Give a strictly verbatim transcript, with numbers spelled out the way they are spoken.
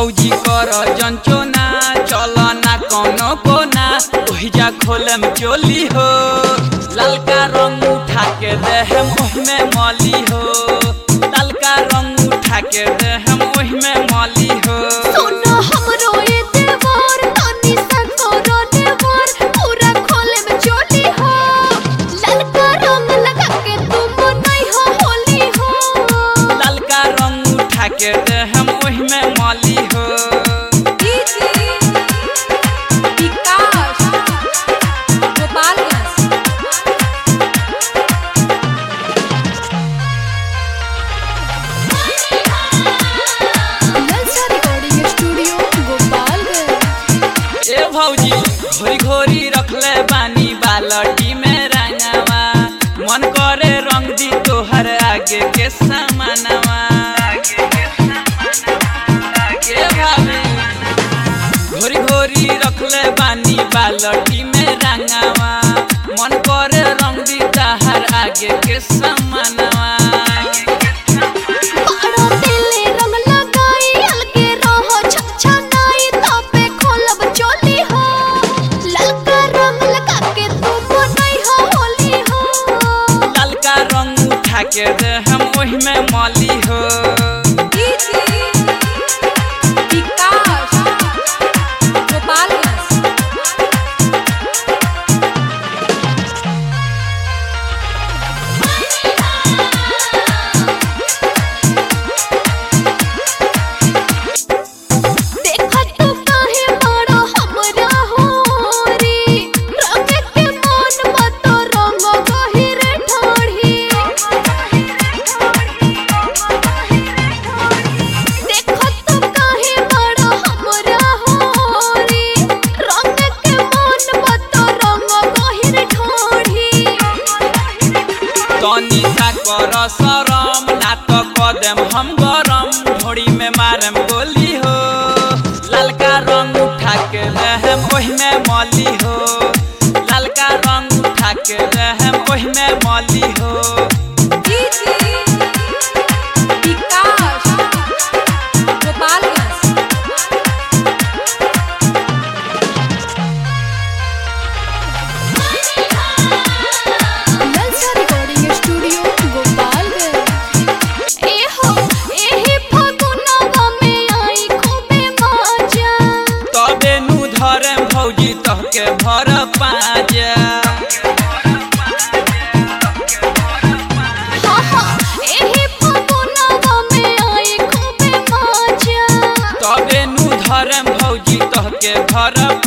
भौजी कर जंचोना चल ना कोनो कोना ओहिजा खोलम चोली हो ललका रंग उठा के देहम ओहिमे मली हो ललका रंग उठा के देहम ओहिमे मली हो सोना हमरो ए देवर तनी सा करो देवर पूरा खोले में चोली हो ललका रंग लगा के तुम नहीं हो होली हो ललका रंग उठा के देहम ओहिमे मली हो भौजी घोरी घोरी रखले बानी बालटी में रंगवा मन करे रंग दी तोहर आगे के सामानवा घोरी घोरी रखले बानी बालटी में रंगवा मन करे रंग दी तोहर आगे के सामानवा के दे हम ओहिमे मली हो तनी सा कर शरम ना तो कदम हम गरम ढोड़ी में मारम गोली हो ललका रंग उठा के रहम ओहिमे मली हो ललका रंग उठा के रहम ओहिमे मली हो भौजी तहके भर पाजा हां हां एही फगुनवा में आई खूबे मजा तबे नु धरम भौजी तहके भर